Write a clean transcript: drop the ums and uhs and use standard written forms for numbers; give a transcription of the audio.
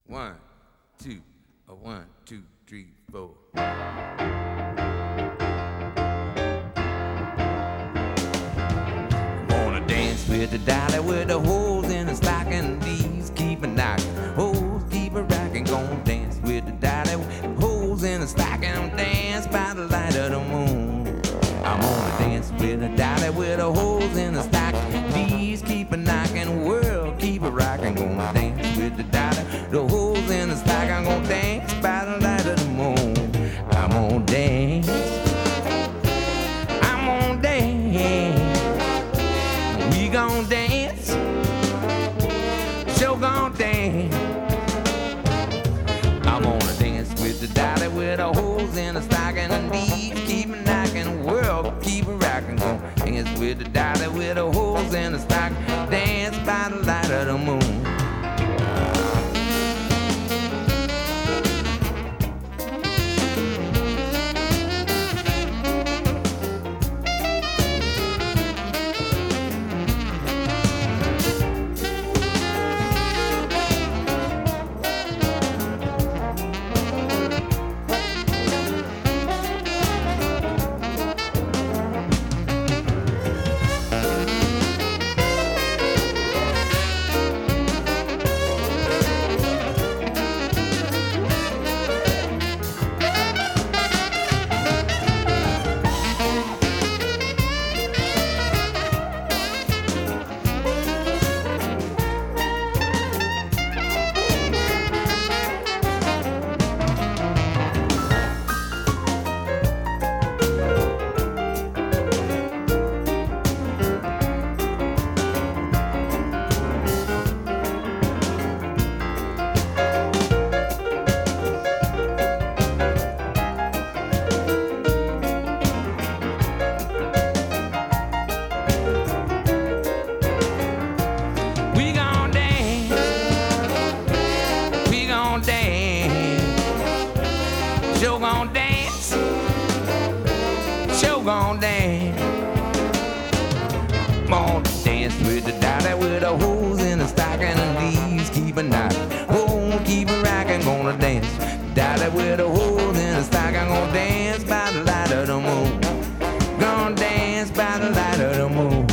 1, 2, 1, 2, 3, 4. Wanna dance with the dolly with the holes in the stocking. These keep a knocking, holes keep a rocking. Gonna dance with the dolly with holes in the stocking. Dance by the light of the moon. I'm gonna dance with the dolly with the holes in the stocking. These keep a knocking, world keep a rocking. Gonna dance with the dolly, the holes in the stocking. I'm gonna dance by the light of the moon. I'm gonna dance, I'm gonna dance. We gon' dance, sure gon' dance. I'm gonna dance with the dolly with the holes in the stocking. And these keep a knocking, world keep a rocking. Gonna dance with the dolly with the holes in the stocking. Dance by the light of the moon. Sure gon' dance, sure gon' dance. Gonna dance with the dolly with the holes in the stocking. And these keep a knocking, oh, keep a rocking. Gonna dance, dolly with the holes in the stocking. Gonna dance by the light of the moon. Gonna dance by the light of the moon.